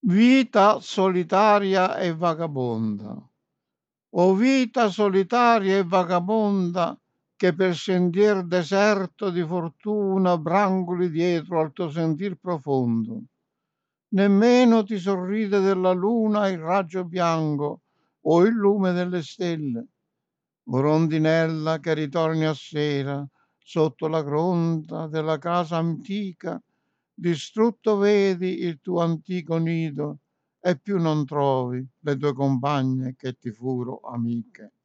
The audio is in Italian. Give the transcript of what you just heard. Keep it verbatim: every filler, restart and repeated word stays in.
Vita solitaria e vagabonda. O vita solitaria e vagabonda, che per sentier deserto di fortuna brancoli dietro al tuo sentir profondo. Nemmeno ti sorride della luna il raggio bianco o il lume delle stelle. O rondinella che ritorni a sera sotto la gronda della casa antica, distrutto vedi il tuo antico nido e più non trovi le tue compagne che ti furo amiche.